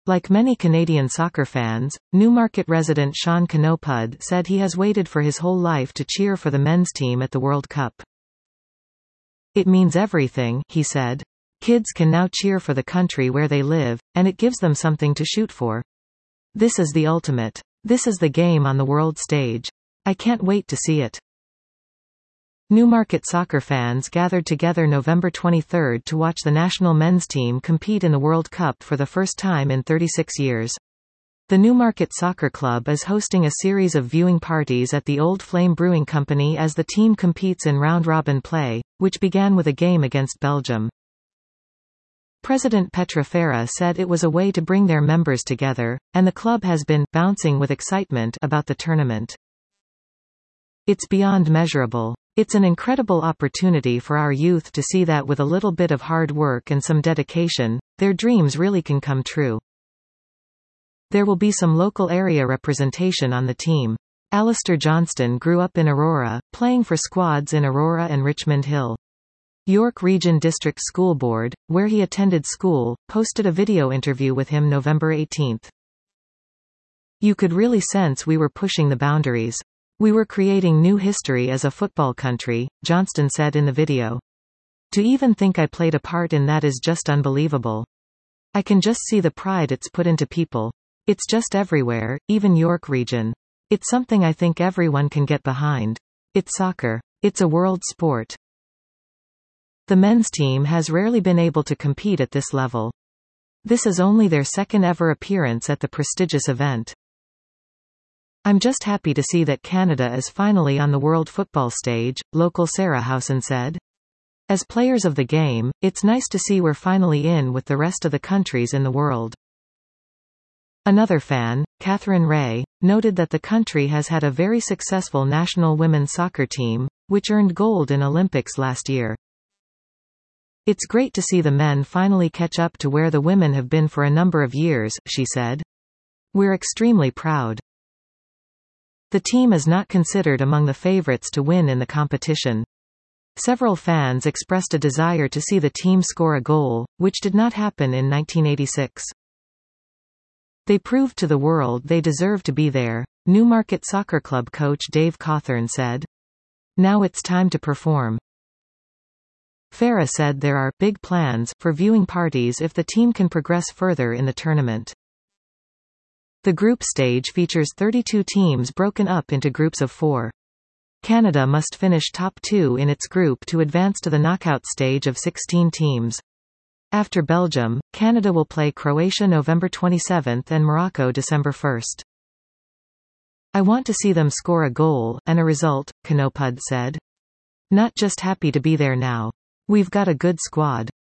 Like many Canadian soccer fans, Newmarket resident Sean Canopud said he has waited for his whole life to cheer for the men's team at the World Cup. It means everything, he said. Kids can now cheer for the country where they live, and it gives them something to shoot for. This is the ultimate. This is the game on the world stage. I can't wait to see it. Newmarket soccer fans gathered together November 23 to watch the national men's team compete in the World Cup for the first time in 36 years. The Newmarket Soccer Club is hosting a series of viewing parties at the Old Flame Brewing Company as the team competes in round-robin play, which began with a game against Belgium. President Petra Ferra said it was a way to bring their members together, and the club has been bouncing with excitement about the tournament. It's beyond measurable. It's an incredible opportunity for our youth to see that with a little bit of hard work and some dedication, their dreams really can come true. There will be some local area representation on the team. Alistair Johnston grew up in Aurora, playing for squads in Aurora and Richmond Hill. York Region District School Board, where he attended school, posted a video interview with him November 18. You could really sense we were pushing the boundaries. We were creating new history as a football country, Johnston said in the video. To even think I played a part in that is just unbelievable. I can just see the pride it's put into people. It's just everywhere, even York Region. It's something I think everyone can get behind. It's soccer. It's a world sport. The men's team has rarely been able to compete at this level. This is only their second ever appearance at the prestigious event. I'm just happy to see that Canada is finally on the world football stage, local Sarah Howson said. As players of the game, it's nice to see we're finally in with the rest of the countries in the world. Another fan, Catherine Ray, noted that the country has had a very successful national women's soccer team, which earned gold in Olympics last year. It's great to see the men finally catch up to where the women have been for a number of years, she said. We're extremely proud. The team is not considered among the favorites to win in the competition. Several fans expressed a desire to see the team score a goal, which did not happen in 1986. They proved to the world they deserve to be there, Newmarket Soccer Club coach Dave Cawthorne said. Now it's time to perform. Ferra said there are big plans for viewing parties if the team can progress further in the tournament. The group stage features 32 teams broken up into groups of 4. Canada must finish top 2 in its group to advance to the knockout stage of 16 teams. After Belgium, Canada will play Croatia November 27 and Morocco December 1. I want to see them score a goal, and a result, Canopud said. Not just happy to be there now. We've got a good squad.